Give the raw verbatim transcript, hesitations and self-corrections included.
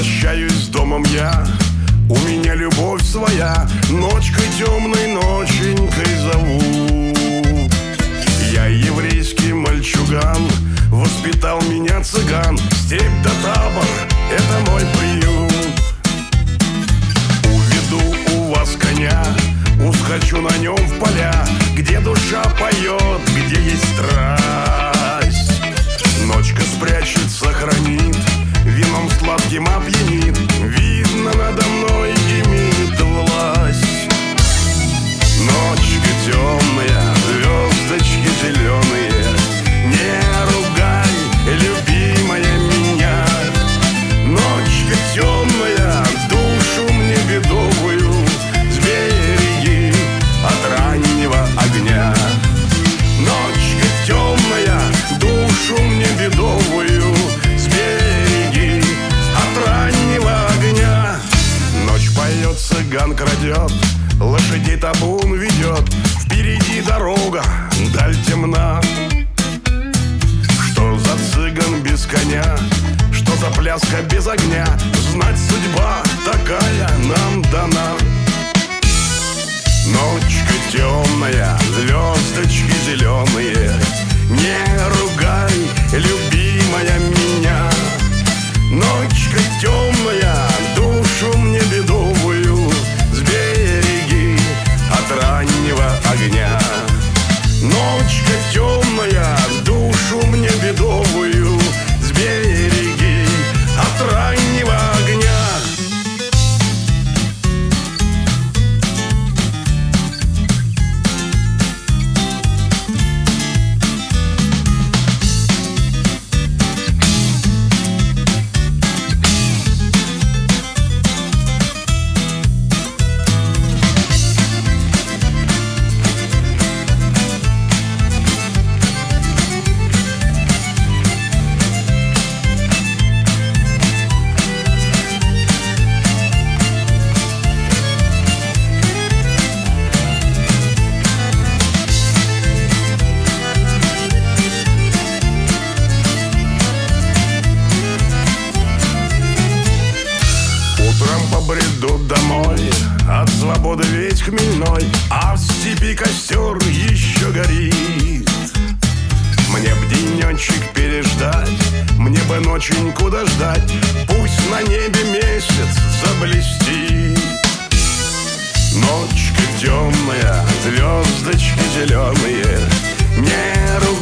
прощаюсь с домом я. У меня любовь своя, ночкой темной, ноченькой зовут. Я еврейский мальчуган, воспитал меня цыган. Степь да табор — это мой приют. Уведу у вас коня, ускочу на нем в поля, где душа поет, где есть страсть. Ночка спрячет, сохранит, вином сладким опьянит. Видно, надо мной имеет власть. Ночка темная, звездочки зеленые, не ругай, любимая, меня. Ночка темная, душу мне бедовую сбереги от раннего огня. Ночка темная, душу мне бедовую сбереги от раннего огня. Ночь поет, цыган крадет, лошадей табун ведет. Впереди дорога, даль темна. Что за цыган без коня, что за пляска без огня? Знать, судьба такая нам дана. Ночка темная, звездочки зеленые, не ругай, любимая, меня. Ночка темная, душу мне бедовую сбереги от раннего огня. Ночка темная, душу мне бедовую сбереги от раннего огня. Побреду домой, от свободы ведь хмельной, а в степи костер еще горит. Мне б денечек переждать, мне бы ноченьку дождать, пусть на небе месяц заблестит. Ночка темная, звездочки зеленые, не ругай.